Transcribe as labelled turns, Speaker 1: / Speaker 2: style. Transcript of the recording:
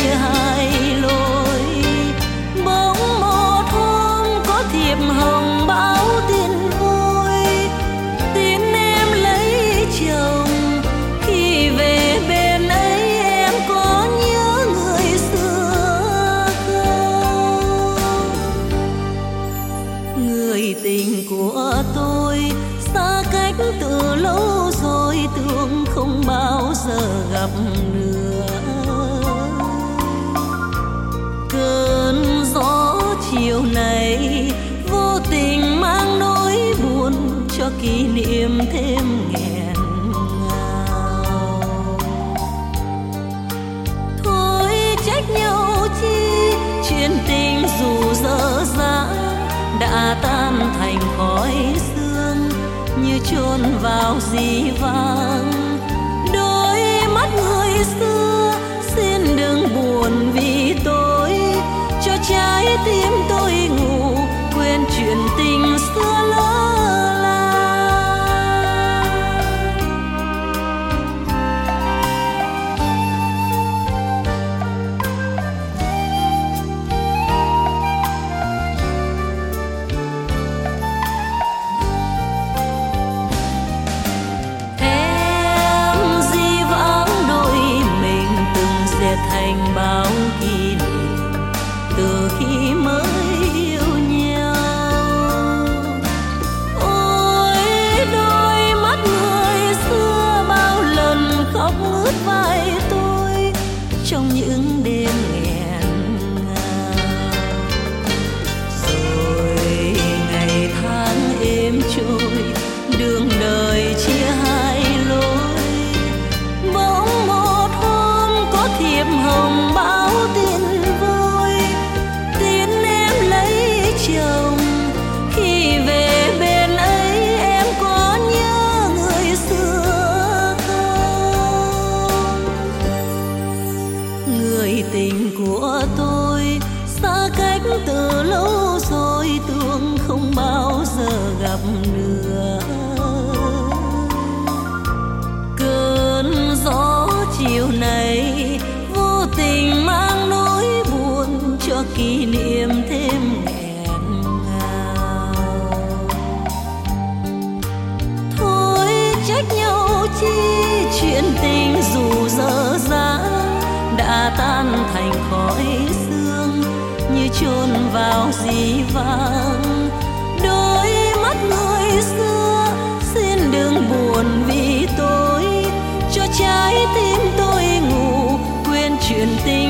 Speaker 1: chia hai lối. Bỗng một hôm có thiệp hồng báo tin vui, tin em lấy chồng. Khi về bên ấy em có nhớ người xưa không? Người tình của tôi xa cách từ lâu rồi, tưởng không bao giờ gặp nữa. Cơn gió chiều này vô tình mang nỗi buồn, cho kỷ niệm thêm nghẹn ngào. Thôi trách nhau chi, chuyện tình dù dở dang đã tan thành khói sương, như chôn vào dĩ vãng. Đôi mắt người xưa xin đừng buồn vì tôi, cho trái tim tôi ngủ quên chuyện tình xưa lỡ làng. Em di vãng đôi mình từng dệt thành bao kỷ niệm từ khi mới yêu nhau. Ôi đôi mắt người xưa bao lần khóc ướt vai tôi trong những đêm nghẹn ngào. Rồi ngày tháng êm trôi, đường đời chia hai lối. Bỗng một hôm có thiệp hồng báo tin vui, tin em lấy chồng. Khi về bên ấy em có nhớ người xưa không? Người tình của tôi xa cách từ lâu rồi, tưởng không bao giờ gặp nữa. Cơn gió chiều này vô tình mang nỗi buồn, cho kỷ niệm thêm nghẹn ngào. Thôi trách nhau chi, chuyện tình dù dở dang đã tan thành khói sương, như chôn vào dĩ vãng. Đôi mắt người xưa xin đừng buồn vì tôi, cho trái tim tôi ngủ quên chuyện tình